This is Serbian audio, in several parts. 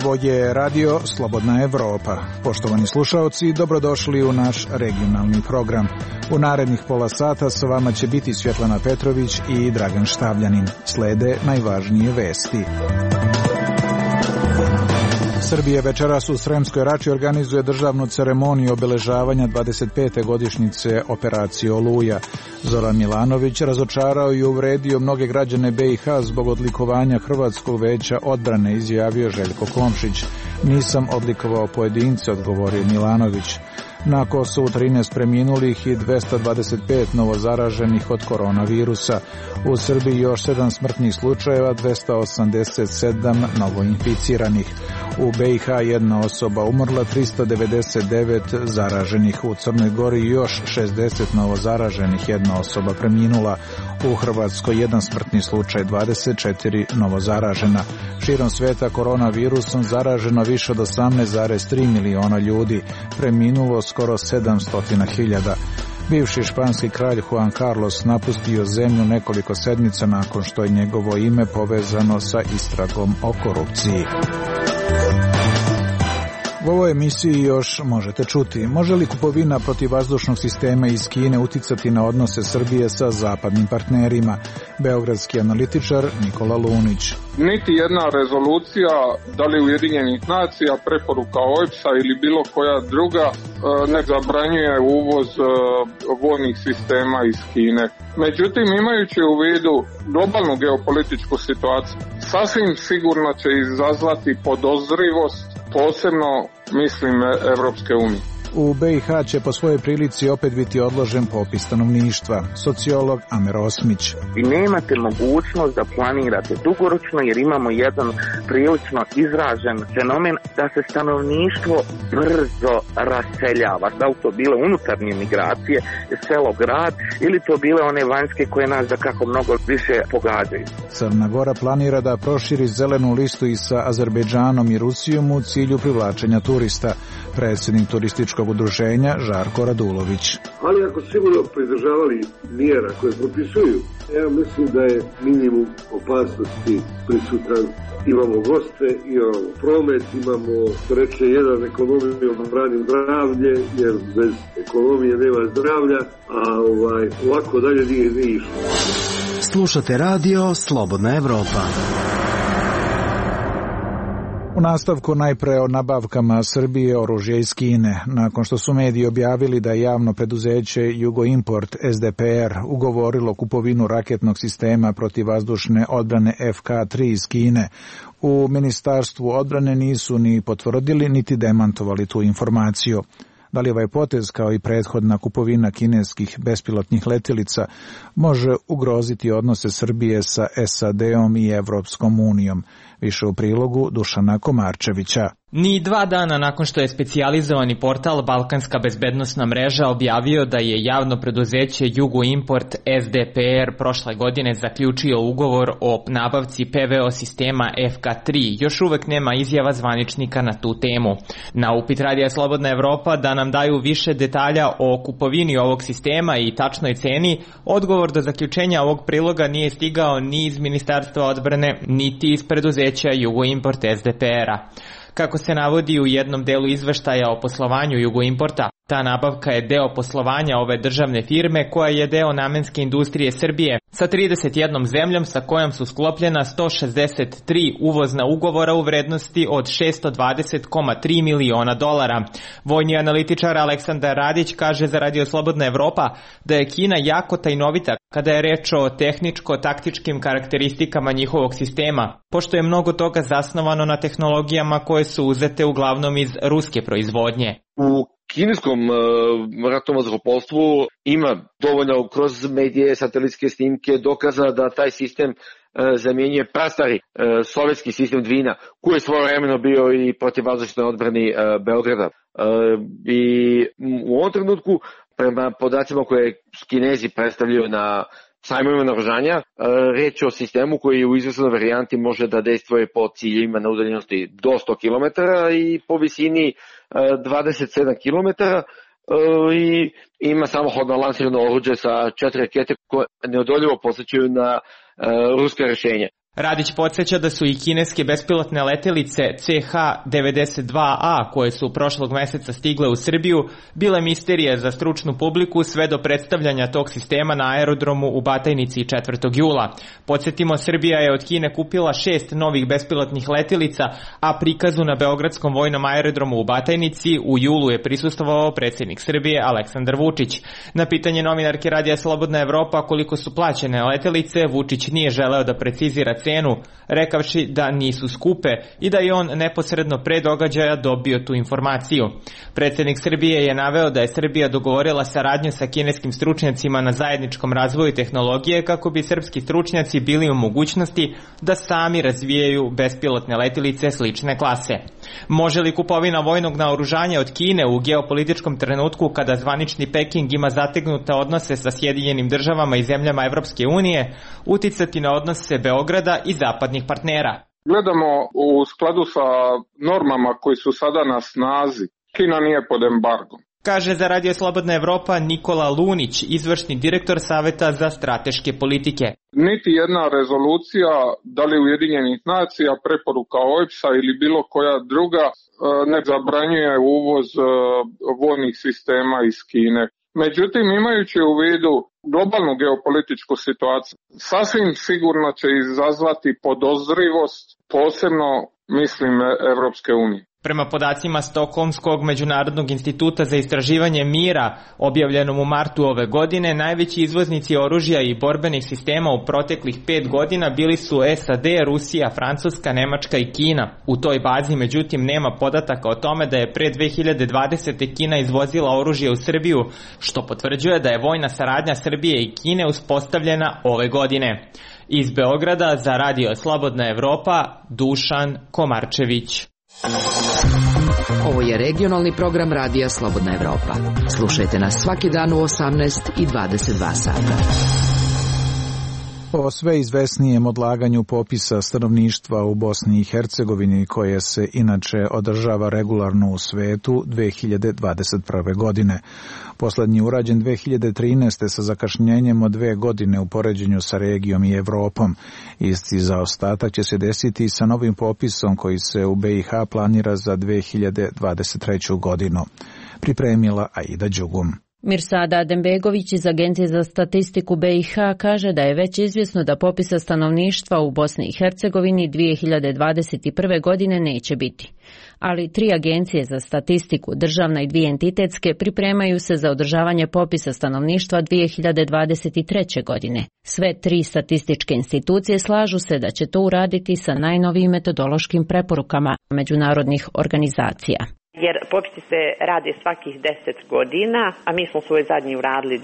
Ovo je radio Slobodna Evropa. Poštovani slušaoci, dobrodošli u naš regionalni program. U narednih pola sata sa vama će biti Svjetlana Petrović i Dragan Štavljanin. Slede najvažnije vesti. Srbija večeras u Sremskoj Rači organizuje državnu ceremoniju obeležavanja 25. godišnjice operacije Oluja. Zoran Milanović razočarao i uvredio mnoge građane BiH zbog odlikovanja Hrvatskog veća odbrane, izjavio Željko Komšić. Nisam odlikovao pojedince, odgovorio Milanović. Na Kosovu 13 preminulih i 225 novozaraženih od koronavirusa. U Srbiji još 7 smrtnih slučajeva, 287 novoinficiranih. U BiH jedna osoba umrla, 399 zaraženih. U Crnoj Gori još 60 novozaraženih, jedna osoba preminula. U Hrvatskoj jedan smrtni slučaj, 24 novozaražena. Širom sveta koronavirusom zaraženo više od 18,3 miliona ljudi. Preminulo skoro 700.000. Bivši španski kralj Juan Carlos napustio zemlju nekoliko sedmica nakon što je njegovo ime povezano sa istragom o korupciji. U ovoj emisiji još možete čuti: može li kupovina protivvazdušnog sistema iz Kine uticati na odnose Srbije sa zapadnim partnerima? Beogradski analitičar Nikola Lunić. Niti jedna rezolucija, da li Ujedinjenih nacija, preporuka OEBS-a ili bilo koja druga, ne zabranjuje uvoz vojnih sistema iz Kine. Međutim, imajući u vidu globalnu geopolitičku situaciju, sasvim sigurno će izazvati podozrivost, posebno mislim Evropske unije. U BiH će po svojoj prilici opet biti odložen popis stanovništva. Sociolog Amer Osmić. Vi nemate mogućnost da planirate dugoročno jer imamo jedan prilično izražen fenomen da se stanovništvo brzo raseljava. Da li to bile unutarnje migracije, selo-grad, ili to bile one vanjske koje nas da kako mnogo više pogađaju. Crna Gora planira da proširi zelenu listu i sa Azerbejdžanom i Rusijom u cilju privlačenja turista. Predsjednik turističkog udruženja Žarko Radulović. Ali ako se budemo pridržavali mjera koje propisuju, ja mislim da je minimum opasnosti prisutan. Imamo goste, imamo promet, imamo, što reče jedan, ekonomiju brani zdravlje, jer bez ekonomije nema zdravlja, a ovako dalje nije išlo. Slušate radio Slobodna Evropa. U nastavku najpre o nabavkama Srbije oružja iz Kine. Nakon što su mediji objavili da je javno preduzeće Jugoimport SDPR ugovorilo kupovinu raketnog sistema protivvazdušne odbrane FK-3 iz Kine, u Ministarstvu odbrane nisu ni potvrdili niti demantovali tu informaciju. Da li ovaj potez, kao i prethodna kupovina kineskih bespilotnih letjelica, može ugroziti odnose Srbije sa SAD-om i Evropskom unijom? Više u prilogu Dušana Komarčevića. Ni 2 dana nakon što je specijalizovani portal Balkanska bezbednosna mreža objavio da je javno preduzeće Jugoimport SDPR prošle godine zaključio ugovor o nabavci PVO sistema FK-3, još uvek nema izjava zvaničnika na tu temu. Na upit Radija Slobodna Evropa da nam daju više detalja o kupovini ovog sistema i tačnoj ceni, odgovor do zaključenja ovog priloga nije stigao ni iz Ministarstva odbrane, niti iz preduzeća Jugoimport SDPR-a. Kako se navodi u jednom delu izveštaja o poslovanju Jugoimporta, ta nabavka je deo poslovanja ove državne firme koja je deo namenske industrije Srbije sa 31 zemljom sa kojom su sklopljena 163 uvozna ugovora u vrednosti od $620,3 miliona. Vojni analitičar Aleksandar Radić kaže za Radio Slobodna Evropa da je Kina jako tajnovita kada je reč o tehničko-taktičkim karakteristikama njihovog sistema, pošto je mnogo toga zasnovano na tehnologijama koje su uzete uglavnom iz ruske proizvodnje. U kineskom ratnom vazduhoplovstvu ima dovoljno kroz medije, satelitske snimke dokaza da taj sistem zamjenjuje prastari sovjetski sistem Dvina, koji je svojevremeno bio i protivvazdušnoj odbrani Beograda. I u ovom trenutku, prema podacima koje Kinezi predstavljaju na sajmovima naoružanja, reč je o sistemu koji u izvesnoj varijanti može da dejstvuje po ciljevima na udaljenosti do 100 km i po visini 27 km i ima samohodno lansirano oruđe sa 4 rakete koje neodoljivo posjećaju na ruska rešenja. Radić podsjeća da su i kineske bespilotne letelice CH-92A koje su prošlog meseca stigle u Srbiju bile misterije za stručnu publiku sve do predstavljanja tog sistema na aerodromu u Batajnici 4. jula. Podsjetimo, Srbija je od Kine kupila 6 novih bespilotnih letelica, a prikazu na Beogradskom vojnom aerodromu u Batajnici u julu je prisustvovao predsjednik Srbije Aleksandar Vučić. Na pitanje novinarke Radija Slobodna Evropa koliko su plaćene letelice, Vučić nije želeo da precizira cenu, rekavši da nisu skupe i da je on neposredno pre događaja dobio tu informaciju. Predsjednik Srbije je naveo da je Srbija dogovorila saradnju sa kineskim stručnjacima na zajedničkom razvoju tehnologije kako bi srpski stručnjaci bili u mogućnosti da sami razvijaju bespilotne letelice slične klase. Može li kupovina vojnog naoružanja od Kine u geopolitičkom trenutku kada zvanični Peking ima zategnute odnose sa Sjedinjenim državama i zemljama Evropske unije uticati na odnose Beograda i zapadnih partnera? Gledamo u skladu sa normama koji su sada na snazi. Kina nije pod embargom. Kaže za Radio Slobodna Evropa Nikola Lunić, izvršni direktor Saveta za strateške politike. Niti jedna rezolucija, da li Ujedinjenih nacija, preporuka OEBS-a ili bilo koja druga, ne zabranjuje uvoz vojnih sistema iz Kine. Međutim, imajući u vidu globalnu geopolitičku situaciju, sasvim sigurno će izazvati podozrivost, posebno mislim Evropske unije. Prema podacima Stokholmskog međunarodnog instituta za istraživanje mira, objavljenom u martu ove godine, najveći izvoznici oružja i borbenih sistema u proteklih 5 godina bili su SAD, Rusija, Francuska, Nemačka i Kina. U toj bazi, međutim, nema podataka o tome da je pre 2020. Kina izvozila oružje u Srbiju, što potvrđuje da je vojna saradnja Srbije i Kine uspostavljena ove godine. Iz Beograda za Radio Slobodna Evropa, Dušan Komarčević. Ovo je regionalni program Radija Slobodna Evropa. Slušajte nas svaki dan u 18 i 22 sata. O sve izvesnijem odlaganju popisa stanovništva u Bosni i Hercegovini, koje se inače održava regularno u svetu 2021. godine. Poslednji urađen 2013. sa zakašnjenjem od 2 godine u poređenju sa regijom i Evropom. Isti zaostatak će se desiti sa novim popisom koji se u BiH planira za 2023. godinu. Pripremila Aida Đugum. Mirsada Adembegović iz Agencije za statistiku BiH kaže da je već izvjesno da popisa stanovništva u Bosni i Hercegovini 2021. godine neće biti. Ali 3 agencije za statistiku, državna i 2 entitetske, pripremaju se za održavanje popisa stanovništva 2023. godine. Sve 3 statističke institucije slažu se da će to uraditi sa najnovijim metodološkim preporukama međunarodnih organizacija. Jer popisi se rade svakih 10 godina, a mi smo svoj zadnji uradili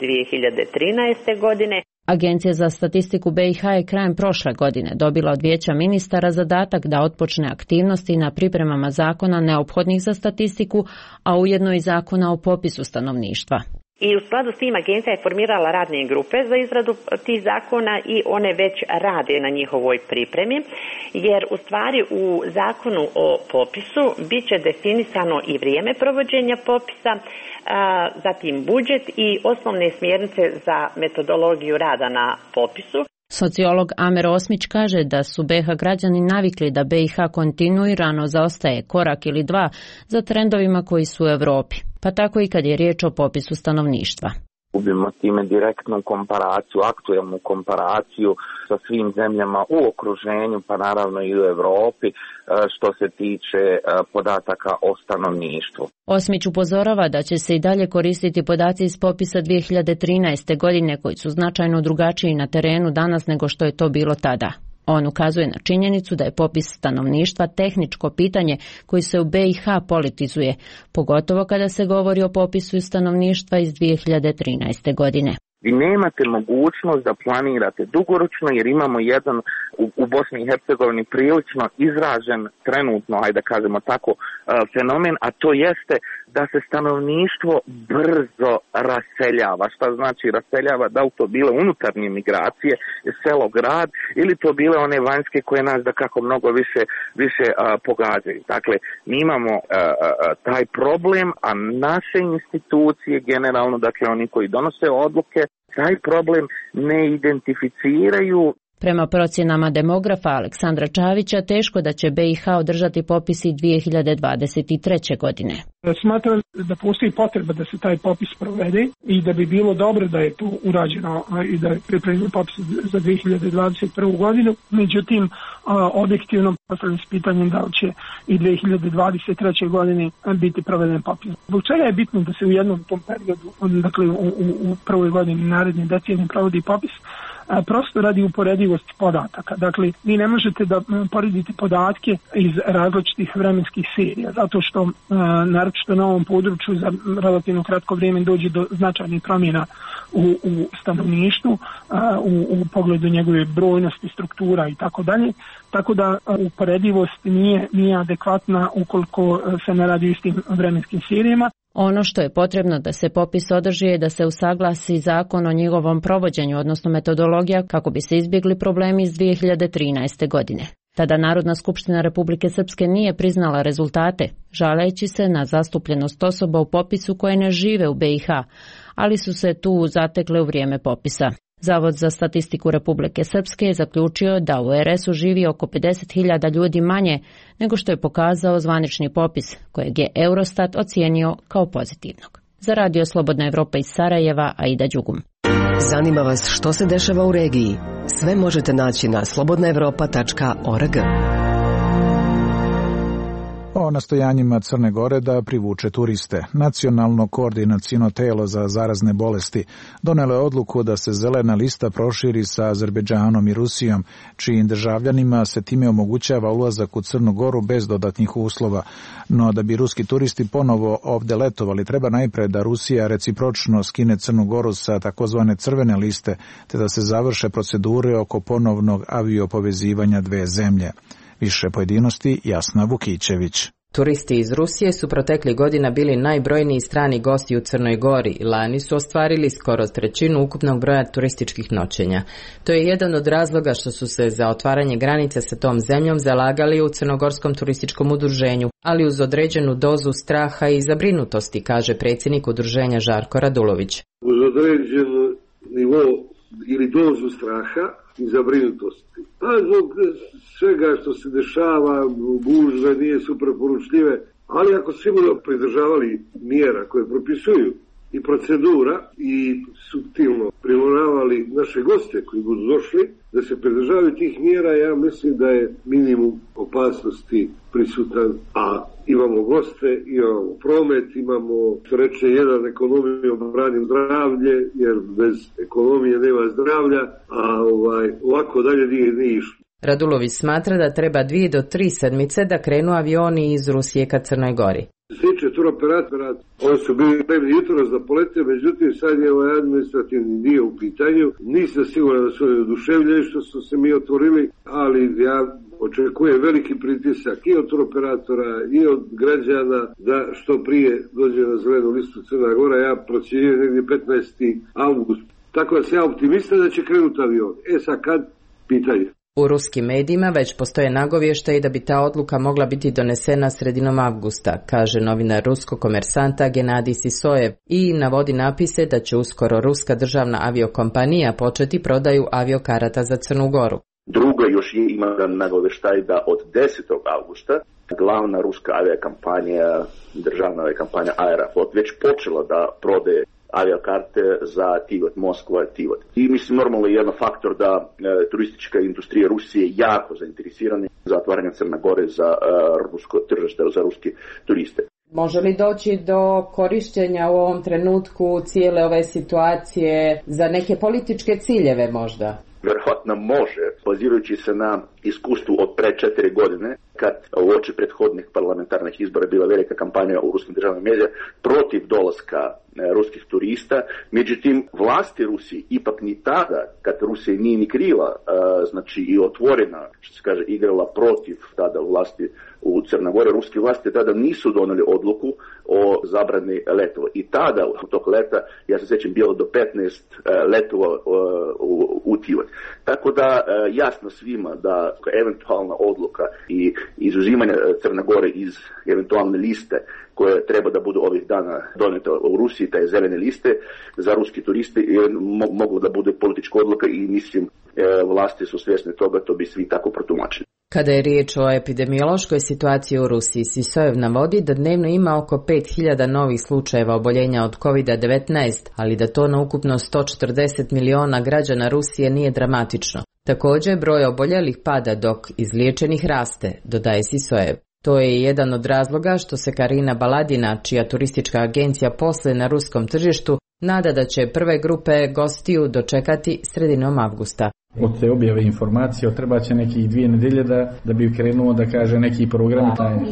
2013. godine. Agencija za statistiku BiH je krajem prošle godine dobila od Vijeća ministara zadatak da otpočne aktivnosti na pripremama zakona neophodnih za statistiku, a ujedno i zakona o popisu stanovništva. I u skladu s tim agencija je formirala radne grupe za izradu tih zakona i one već rade na njihovoj pripremi, jer u stvari u zakonu o popisu bit će definisano i vrijeme provođenja popisa, zatim budžet i osnovne smjernice za metodologiju rada na popisu. Sociolog Amer Osmić kaže da su BiH građani navikli da BiH kontinuirano zaostaje korak ili 2 za trendovima koji su u Evropi, pa tako i kad je riječ o popisu stanovništva. Gubimo time direktnu komparaciju, aktuelnu komparaciju sa svim zemljama u okruženju, pa naravno i u Evropi, što se tiče podataka o stanovništvu. Osmić upozorava da će se i dalje koristiti podaci iz popisa 2013. godine koji su značajno drugačiji na terenu danas nego što je to bilo tada. On ukazuje na činjenicu da je popis stanovništva tehničko pitanje koji se u BiH politizuje, pogotovo kada se govori o popisu stanovništva iz 2013. godine. Vi nemate mogućnost da planirate dugoročno jer imamo jedan u Bosni i Hercegovini prilično izražen trenutno, ajde da kažemo tako, fenomen, a to jeste da se stanovništvo brzo raseljava. Šta znači raseljava? Da li to bile unutarnje migracije, selo, grad, ili to bile one vanjske koje nas da kako mnogo više pogađaju. Dakle, mi imamo taj problem, a naše institucije generalno, dakle oni koji donose odluke, taj problem ne identificiraju. Prema procjenama demografa Aleksandra Čavića, teško da će BiH održati popis i 2023. godine. Smatram da postoji potreba da se taj popis provede i da bi bilo dobro da je to urađeno i da je pripremljen popis za 2021. godinu. Međutim, objektivno postavljam s pitanjem da li će i 2023. godine biti proveden popis. Zbog čega je bitno da se u jednom tom periodu, dakle u prvoj godini naredne decenije provodi popis? Prosto radi uporedivosti podataka. Dakle, vi ne možete da poredite podatke iz različitih vremenskih serija, zato što naročito na ovom području za relativno kratko vrijeme dođe do značajnih promjena u stanovništvu, u pogledu njegove brojnosti, struktura i tako dalje. Tako da uporedivost nije adekvatna ukoliko se ne radi o istim vremenskim serijama. Ono što je potrebno da se popis održi je da se usaglasi zakon o njegovom provođenju, odnosno metodologija, kako bi se izbjegli problemi iz 2013. godine. Tada Narodna skupština Republike Srpske nije priznala rezultate, žaleći se na zastupljenost osoba u popisu koje ne žive u BiH, ali su se tu zatekle u vrijeme popisa. Zavod za statistiku Republike Srpske je zaključio da u RS-u živi oko 50.000 ljudi manje nego što je pokazao zvanični popis, kojeg je Eurostat ocijenio kao pozitivnog. Za Radio Slobodna Evropa iz Sarajeva, Aida Đugum. Zanima vas što se dešava u regiji? Sve možete naći na slobodnaevropa.org. O nastojanjima Crne Gore da privuče turiste. Nacionalno koordinaciono telo za zarazne bolesti donelo je odluku da se zelena lista proširi sa Azerbejdžanom i Rusijom, čijim državljanima se time omogućava ulazak u Crnu Goru bez dodatnih uslova. No da bi ruski turisti ponovo ovde letovali, treba najpre da Rusija recipročno skine Crnu Goru sa takozvane crvene liste, te da se završe procedure oko ponovnog aviopovezivanja dve zemlje. Više pojedinosti Jasna Vukićević. Turisti iz Rusije su proteklih godina bili najbrojniji strani gosti u Crnoj Gori i lani su ostvarili skoro trećinu ukupnog broja turističkih noćenja. To je jedan od razloga što su se za otvaranje granica sa tom zemljom zalagali u Crnogorskom turističkom udruženju, ali uz određenu dozu straha i zabrinutosti, kaže predsjednik udruženja Žarko Radulović. Uz određen nivo ili dozu straha i zabrinutosti. A zbog svega što se dešava, gužve nisu preporučljive, ali ako svi budu pridržavali mjera koje propisuju i procedura i suptilno primoravali naše goste koji budu došli, da se pridržavaju tih mjera, ja mislim da je minimum opasnosti prisutan, a imamo goste, imamo promet, imamo, što reče jedan, ekonomiju branim zdravlje, jer bez ekonomije nema zdravlja, a ovako dalje nije išlo. Radulović smatra da treba 2 do 3 sedmice da krenu avioni iz Rusije ka Crnoj Gori. Sliče turoperatora, oni su bili spremni jutros da polete, međutim sad je ovaj administrativni dio u pitanju. Nisam siguran da su oni oduševljeni što su se mi otvorili, ali ja očekujem veliki pritisak i od turoperatora i od građana da što prije dođe na zelenu listu Crna Gora. Ja procjenjujem negdje 15. avgust. Tako da sam ja optimista da će krenuti avion. Sad kad? Pitanje. U ruskim medijima već postoje nagovještaji da bi ta odluka mogla biti donesena sredinom avgusta, kaže novinar ruskog komersanta Genadij Sisojev i navodi napise da će uskoro ruska državna aviokompanija početi prodaju aviokarata za Crnu Goru. Drugo, još ima nagovještaj da od 10. avgusta glavna ruska aviokompanija, državna aviokompanija Aeroflot, već počela da prodaje aviokarte za Tivot, Moskva, Tivot. I mislim normalno je jedan faktor da turistička industrija Rusije jako zainteresirana za otvaranje Crne Gore za rusko tržište, za ruski turiste. Može li doći do korištenja u ovom trenutku cijele ove situacije za neke političke ciljeve možda? Vjerojatno može, bazirajući se na iskustvu od pre 4 godine, kad u oči prethodnih parlamentarnih izbora bila velika kampanja u ruskim državnim medijima protiv dolaska ruskih turista. Međutim, vlasti Rusije ipak ni tada, kad Rusija nije ni krila, znači i otvorena, što se kaže, igrala protiv tada vlasti u Crnoj Gori, ruske vlasti tada nisu doneli odluku o zabrani letova. I tada, u tog leta, ja se sjećam, bilo do 15 letova u Tivot. Tako da jasno svima da eventualna odluka i izuzimanje Crne Gore iz eventualne liste koje treba da budu ovih dana donete u Rusiji, taj zelene liste za ruski turisti, moglo da bude politička odluka i mislim vlasti su svjesne toga, to bi svi tako protumačili. Kada je riječ o epidemiološkoj situaciji u Rusiji, Sisojev navodi da dnevno ima oko 5000 novih slučajeva oboljenja od COVID-19, ali da to na ukupno 140 miliona građana Rusije nije dramatično. Također, broj oboljelih pada dok izliječenih raste, dodaje Sisojev. To je jedan od razloga što se Karina Baladina, čija turistička agencija posluje na ruskom tržištu, nada da će prve grupe gostiju dočekati sredinom avgusta. Od te objave informacije treba će nekih 2 nedelje da bi krenuo da kaže neki program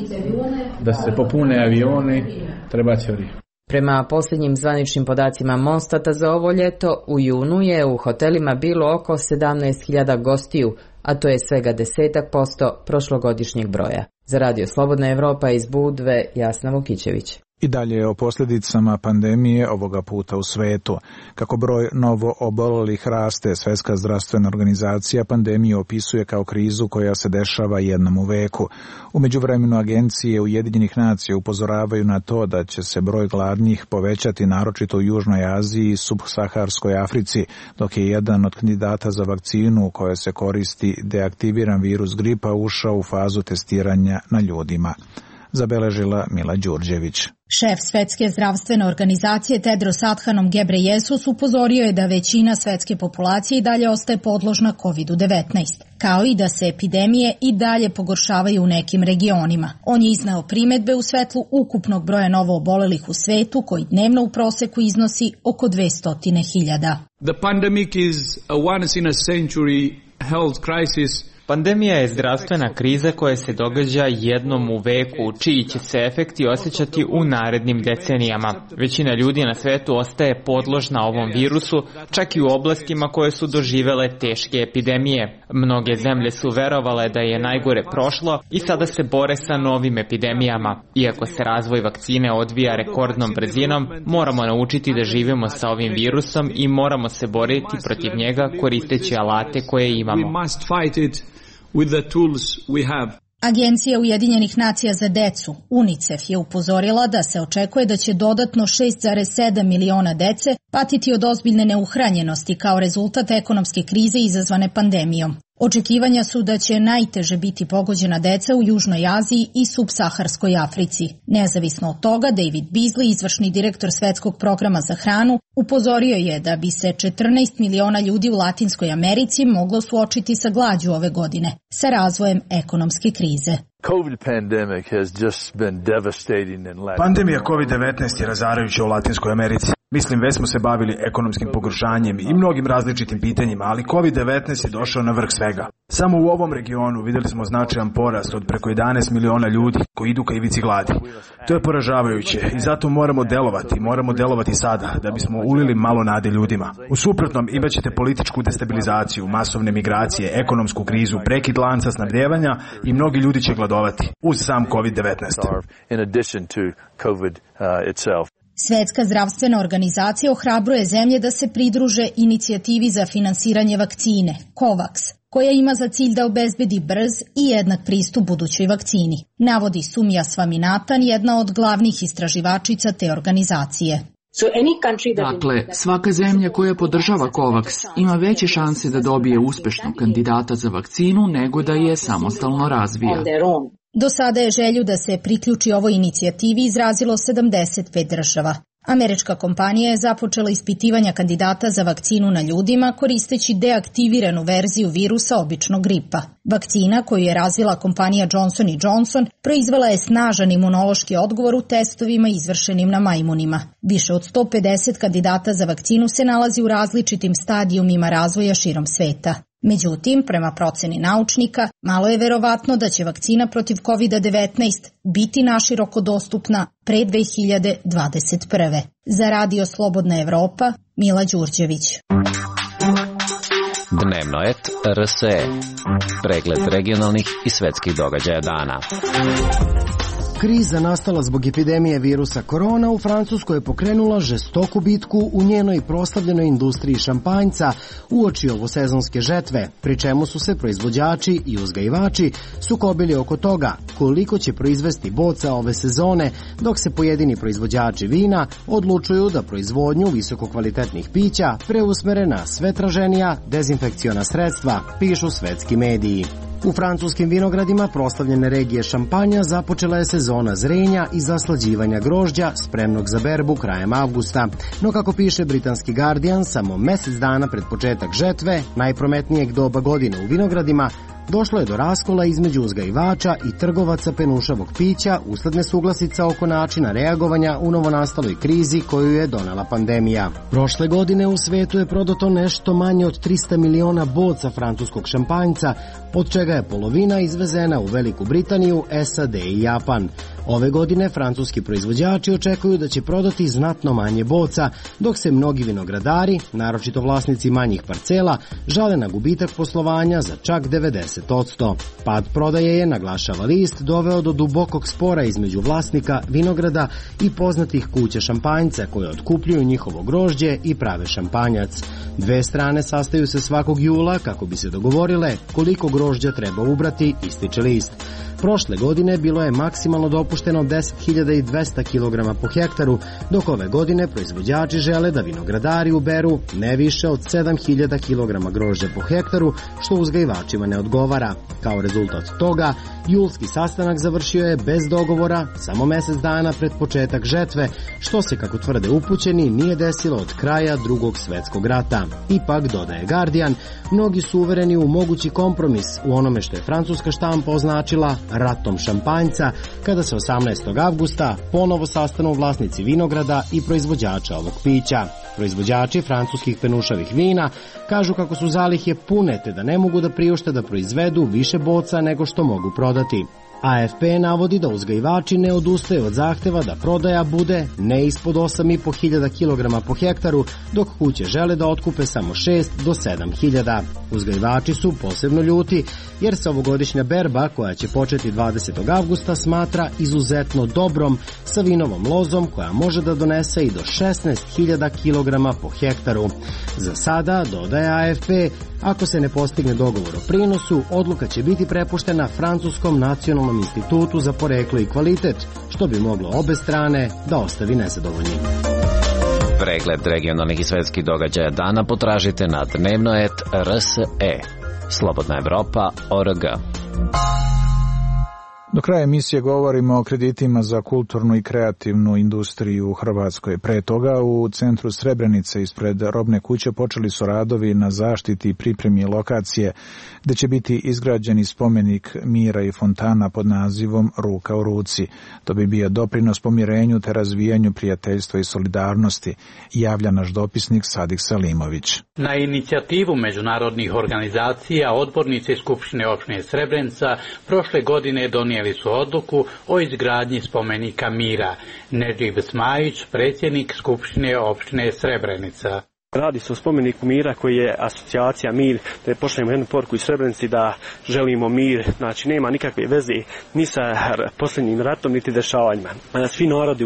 da se popune avioni, treba će vrijeme. Prema posljednjim zvaničnim podacima Monstata za ovo ljeto, u junu je u hotelima bilo oko 17.000 gostiju, a to je svega 10% prošlogodišnjeg broja. Za Radio Slobodna Evropa iz Budve, Jasna Vukićević. I dalje o posljedicama pandemije ovoga puta u svetu. Kako broj novo obolelih raste, Svjetska zdravstvena organizacija pandemiju opisuje kao krizu koja se dešava jednom u veku. U međuvremenu agencije Ujedinjenih nacija upozoravaju na to da će se broj gladnih povećati naročito u Južnoj Aziji i subsaharskoj Africi, dok je jedan od kandidata za vakcinu u kojoj se koristi deaktiviran virus gripa ušao u fazu testiranja na ljudima. Zabeležila Mila Đurđević. Šef Svetske zdravstvene organizacije Tedros Adhanom Ghebreyesus upozorio je da većina svetske populacije i dalje ostaje podložna COVID-19, kao i da se epidemije i dalje pogoršavaju u nekim regionima. On je izneo primedbe u svetlu ukupnog broja novo obolelih u svetu, koji dnevno u proseku iznosi oko 200.000. The pandemic is a once in a century health crisis. Pandemija je zdravstvena kriza koja se događa jednom u veku, čiji će se efekti osjećati u narednim decenijama. Većina ljudi na svetu ostaje podložna ovom virusu, čak i u oblastima koje su doživele teške epidemije. Mnoge zemlje su verovale da je najgore prošlo i sada se bore sa novim epidemijama. Iako se razvoj vakcine odvija rekordnom brzinom, moramo naučiti da živimo sa ovim virusom i moramo se boriti protiv njega koristeći alate koje imamo. With the tools we have. Agencija Ujedinjenih nacija za decu, UNICEF, je upozorila da se očekuje da će dodatno 6,7 miliona dece patiti od ozbiljne neuhranjenosti kao rezultat ekonomske krize izazvane pandemijom. Očekivanja su da će najteže biti pogođena deca u Južnoj Aziji i subsaharskoj Africi. Nezavisno od toga, David Beasley, izvršni direktor Svetskog programa za hranu, upozorio je da bi se 14 miliona ljudi u Latinskoj Americi moglo suočiti sa glađu ove godine, sa razvojem ekonomske krize. Pandemija COVID-19 je razarajuća u Latinskoj Americi. Mislim, već smo se bavili ekonomskim pogoršanjem i mnogim različitim pitanjima, ali COVID-19 je došao na vrh svega. Samo u ovom regionu vidjeli smo značajan porast od preko 11 miliona ljudi koji idu ka ivici gladi. To je poražavajuće i zato moramo delovati sada da bismo ulili malo nade ljudima. U suprotnom imat ćete političku destabilizaciju, masovne migracije, ekonomsku krizu, prekid lanca snabdevanja i mnogi ljudi će gladovati uz sam COVID-19. Svetska zdravstvena organizacija ohrabruje zemlje da se pridruže inicijativi za finansiranje vakcine, COVAX, koja ima za cilj da obezbedi brz i jednak pristup budućoj vakcini, navodi Sumija Svaminathan, jedna od glavnih istraživačica te organizacije. Dakle, svaka zemlja koja podržava COVAX ima veće šanse da dobije uspešnog kandidata za vakcinu nego da je samostalno razvija. Do sada je želju da se priključi ovoj inicijativi izrazilo 75 država. Američka kompanija je započela ispitivanja kandidata za vakcinu na ljudima koristeći deaktiviranu verziju virusa običnog gripa. Vakcina koju je razvila kompanija Johnson & Johnson proizvela je snažan imunološki odgovor u testovima izvršenim na majmunima. Više od 150 kandidata za vakcinu se nalazi u različitim stadijumima razvoja širom sveta. Međutim, prema proceni naučnika, malo je verovatno da će vakcina protiv COVID-19 biti naširoko dostupna pre 2021. Za Radio Slobodna Evropa, Mila Đurđević. Dnevnoet RSE. Pregled regionalnih i svetskih događaja dana. Kriza nastala zbog epidemije virusa korona u Francuskoj je pokrenula žestoku bitku u njenoj proslavljenoj industriji šampanjca uoči ovosezonske žetve, pri čemu su se proizvođači i uzgajivači sukobili oko toga koliko će proizvesti boca ove sezone, dok se pojedini proizvođači vina odlučuju da proizvodnju visokokvalitetnih pića preusmere na sve traženija dezinfekciona sredstva, pišu svetski mediji. U francuskim vinogradima proslavljene regije šampanja započela je sezona zrenja i zaslađivanja grožđa spremnog za berbu krajem avgusta. No kako piše britanski Guardian, samo mesec dana pred početak žetve, najprometnijeg doba godine u vinogradima, došlo je do raskola između uzgajivača i trgovaca penušavog pića usled nesuglasica oko načina reagovanja u novonastaloj krizi koju je donela pandemija. Prošle godine u svetu je prodato nešto manje od 300 miliona boca francuskog šampanjca, od čega je polovina izvezena u Veliku Britaniju, SAD i Japan. Ove godine francuski proizvođači očekuju da će prodati znatno manje boca, dok se mnogi vinogradari, naročito vlasnici manjih parcela, žale na gubitak poslovanja za čak 90%. Pad prodaje je, naglašava list, doveo do dubokog spora između vlasnika vinograda i poznatih kuća šampanjca koje otkupljuju njihovo grožđe i prave šampanjac. Dve strane sastaju se svakog jula kako bi se dogovorile koliko grožđa treba ubrati, ističe list. Prošle godine bilo je maksimalno dopušteno 10.200 kg po hektaru, dok ove godine proizvođači žele da vinogradari uberu ne više od 7.000 kg grožđa po hektaru, što uzgajivačima ne odgovara. Kao rezultat toga, julski sastanak završio je bez dogovora samo mesec dana pred početak žetve, što se, kako tvrde upućeni, nije desilo od kraja Drugog svjetskog rata. Ipak, dodaje Guardian, mnogi su uvereni u mogući kompromis u onome što je francuska štampa označila ratom šampanjca, kada se 18. avgusta ponovo sastanu vlasnici vinograda i proizvođača ovog pića. Proizvođači francuskih penušavih vina kažu kako su zalihe pune te da ne mogu da priušte da proizvedu više boca nego što mogu prodati. AFP navodi da uzgajivači ne odustaju od zahteva da prodaja bude ne ispod 8.500 kg po hektaru, dok kuće žele da otkupe samo 6 do 7.000. Uzgajivači su posebno ljuti jer se ovogodišnja berba, koja će početi 20. avgusta, smatra izuzetno dobrom, sa vinovom lozom koja može da donese i do 16.000 kg po hektaru. Za sada, dodaje AFP, ako se ne postigne dogovor o prinosu, odluka će biti prepuštena Francuskom nacionalnom institutu za poreklo i kvalitet, što bi moglo obe strane da ostavi nezadovoljni. Pregled regionalnih i svetskih događaja dana potražite na dnevno.rs.e. Slobodna Evropa.org. Do kraja emisije govorimo o kreditima za kulturnu i kreativnu industriju u Hrvatskoj. Pre toga u centru Srebrenice ispred robne kuće počeli su radovi na zaštiti i pripremi lokacije gde će biti izgrađeni spomenik mira i fontana pod nazivom Ruka u ruci. To bi bio doprinos pomirenju te razvijanju prijateljstva i solidarnosti, javlja naš dopisnik Sadik Salimović. Na inicijativu međunarodnih organizacija odbornici Skupštine opštine Srebrenica prošle godine donijeli su odluku o izgradnji spomenika mira. Nedžib Smajić, predsjednik Skupštine opštine Srebrenica. Radi se o spomeniku mira koji je asocijacija mir, da pošaljemo jednu poruku iz Srebrenici da želimo mir, znači nema nikakve veze ni sa posljednjim ratom niti dešavanjima. Svi narodi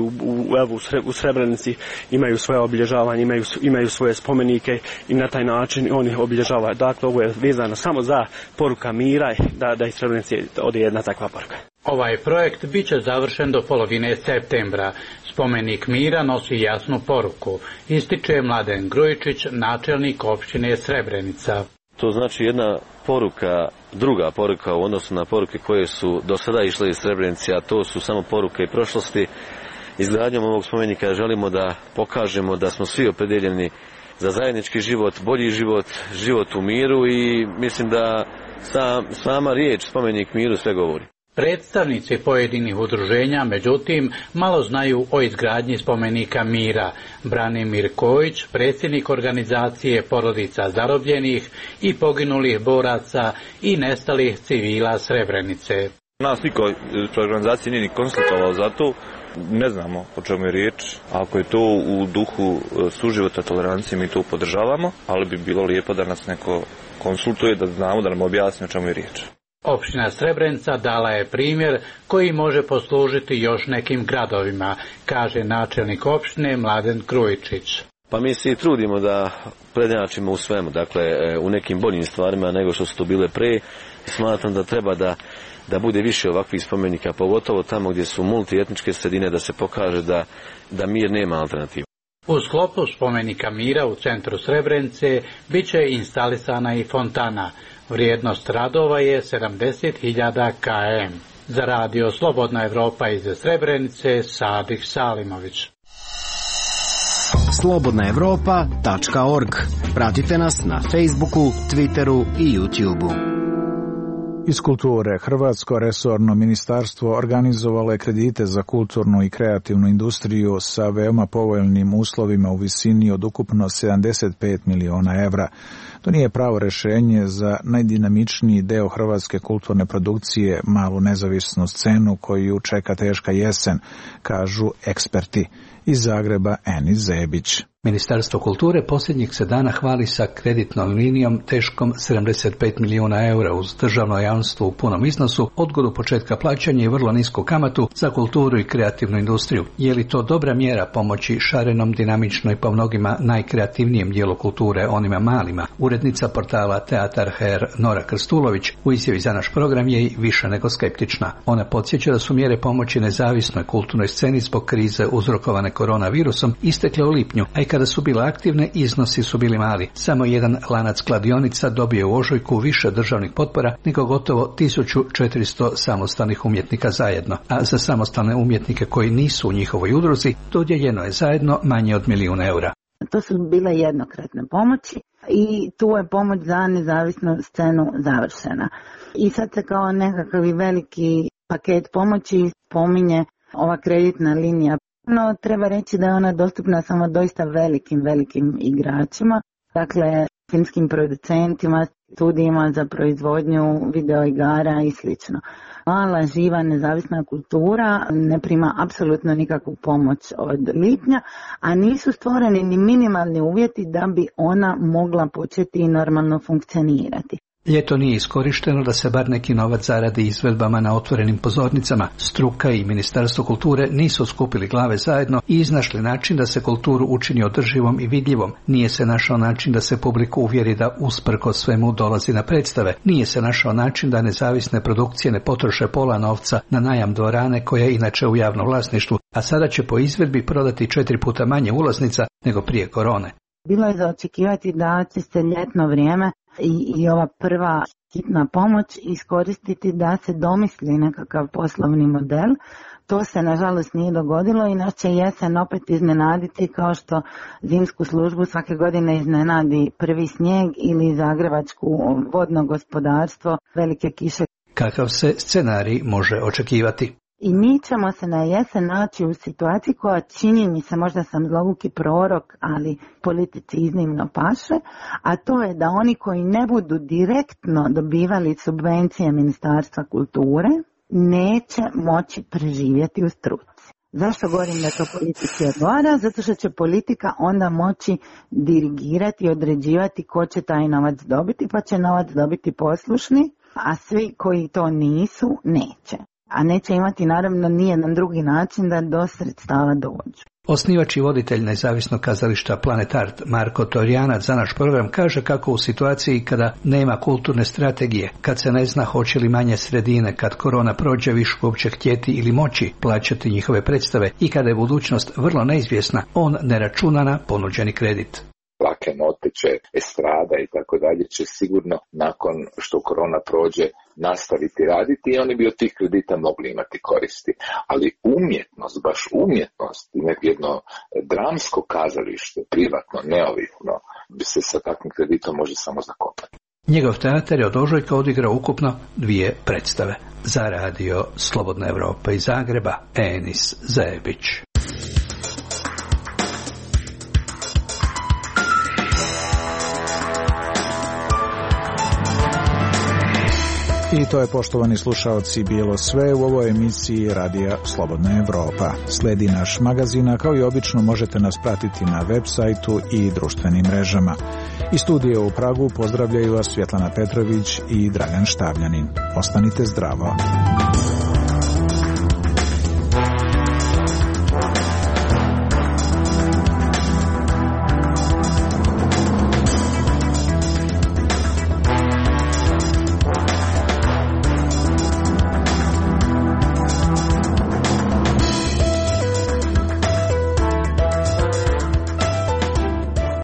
u Srebrenici imaju svoje obilježavanje, imaju svoje spomenike i na taj način oni obilježavaju. Dakle, ovo je vezano samo za poruka mira, da iz Srebrenici ode jedna takva poruka. Ovaj projekt bit će završen do polovine septembra. Spomenik mira nosi jasnu poruku, ističe Mladen Grujičić, načelnik opštine Srebrenica. To znači jedna poruka, druga poruka u odnosu na poruke koje su do sada išle iz Srebrenice, a to su samo poruke i prošlosti. Izgradnjom ovog spomenika želimo da pokažemo da smo svi opredeljeni za zajednički život, bolji život, život u miru i mislim da sama riječ spomenik miru sve govori. Predstavnici pojedinih udruženja, međutim, malo znaju o izgradnji spomenika mira. Branimir Kojić, predsjednik organizacije porodica zarobljenih i poginulih boraca i nestalih civila Srebrenice. Nas niko iz organizacije nije ni konsultovao za to. Ne znamo o čemu je riječ. Ako je to u duhu suživota, tolerancije, mi to podržavamo, ali bi bilo lijepo da nas neko konsultuje, da znamo, da nam objasni o čemu je riječ. Opština Srebrenica dala je primjer koji može poslužiti još nekim gradovima, kaže načelnik opštine Mladen Krujičić. Pa mi se i trudimo da prednjačimo u svemu, dakle u nekim boljim stvarima nego što su to bile pre. Smatram da treba da bude više ovakvih spomenika, pogotovo tamo gdje su multietničke sredine, da se pokaže da mir nema alternativu. U sklopu spomenika mira u centru Srebrenice bit će instalisana i fontana. Vrijednost radova je 70.000 km. Za radio Slobodna Evropa iz Srebrenice, Sadik Salimović. slobodnaevropa.org. Pratite nas na Facebooku, Twitteru i YouTubeu. Iz kulture, Hrvatsko resorno ministarstvo organizovalo je kredite za kulturnu i kreativnu industriju sa veoma povoljnim uslovima u visini od ukupno 75 miliona evra. To nije pravo rješenje za najdinamičniji deo hrvatske kulturne produkcije, malu nezavisnu scenu koju čeka teška jesen, kažu eksperti. Iz Zagreba Enis Zebić. Ministarstvo kulture posljednjih se dana hvali sa kreditnom linijom teškom 75 milijuna eura uz državno jamstvo u punom iznosu, odgodu početka plaćanja i vrlo nisku kamatu za kulturu i kreativnu industriju. Je li to dobra mjera pomoći šarenom, dinamičnoj, po mnogima najkreativnijem dijelu kulture, onima malima? Urednica portala Teatar HR Nora Krstulović u izjavi za naš program je i više nego skeptična. Ona podsjeća da su mjere pomoći nezavisnoj kulturnoj sceni zbog krize uzrokovane koronavirusom istekle u lipnju, a i kada su bile aktivne, iznosi su bili mali. Samo jedan lanac kladionica dobio u ožujku više državnih potpora nego gotovo 1400 samostalnih umjetnika zajedno, a za samostalne umjetnike koji nisu u njihovoj udruzi dodijeljeno je zajedno manje od 1 milijun eura. To su bile jednokratne pomoći i tu je pomoć za nezavisnu scenu završena. I sad se kao nekakav veliki paket pomoći spominje ova kreditna linija. No, treba reći da je ona dostupna samo doista velikim igračima, dakle filmskim producentima, studijima za proizvodnju videoigara i sl. Mala, živa, nezavisna kultura ne prima apsolutno nikakvu pomoć od lipnja, a nisu stvoreni ni minimalni uvjeti da bi ona mogla početi normalno funkcionirati. Ljeto nije iskorišteno da se bar neki novac zaradi izvedbama na otvorenim pozornicama. Struka i Ministarstvo kulture nisu skupili glave zajedno i iznašli način da se kulturu učini održivom i vidljivom. Nije se našao način da se publiku uvjeri da usprkos svemu dolazi na predstave. Nije se našao način da nezavisne produkcije ne potroše pola novca na najam dvorane koja je inače u javnom vlasništvu, a sada će po izvedbi prodati 4 puta manje ulaznica nego prije korone. Bilo je za očekivati da će se ljetno vrijeme i ova prva hitna pomoć iskoristiti da se domisli nekakav poslovni model. To se nažalost nije dogodilo i nas će jesen opet iznenaditi kao što zimsku službu svake godine iznenadi prvi snijeg ili zagrebačku vodno gospodarstvo, velike kiše. Kakav se scenarij može očekivati? I mi ćemo se na jesen naći u situaciji koja čini mi se, možda sam zloguki prorok, ali politici iznimno paše, a to je da oni koji ne budu direktno dobivali subvencije Ministarstva kulture neće moći preživjeti u struci. Zašto govorim da to politici odgovara? Zato što će politika onda moći dirigirati i određivati ko će taj novac dobiti, pa će novac dobiti poslušni, a svi koji to nisu neće. A neće imati naravno nijedan drugi način da do sredstava dođu. Osnivač i voditelj nezavisnog kazališta Planet Art Marko Torjanac za naš program kaže kako u situaciji kada nema kulturne strategije, kad se ne zna hoće li manje sredine, kad korona prođe višku uopće htjeti ili moći plaćati njihove predstave i kada je budućnost vrlo neizvjesna, on ne računa na ponuđeni kredit. Lake note će, estrada i tako dalje će sigurno nakon što korona prođe nastaviti raditi i oni bi od tih kredita mogli imati koristi. Ali umjetnost, baš umjetnost, jedno dramsko kazalište, privatno, neovisno, bi se sa takvim kreditom može samo zakopati. Njegov teatar je od ožujka odigrao ukupno 2 predstave. Za radio Slobodna Evropa iz Zagreba, Enis Zebić. I to je, poštovani slušaoci, bilo sve u ovoj emisiji Radija Slobodna Evropa. Sledi naš magazin, a kao i obično možete nas pratiti na web sajtu i društvenim mrežama. Iz studija u Pragu pozdravljaju vas Svjetlana Petrović i Dragan Štavljanin. Ostanite zdravo.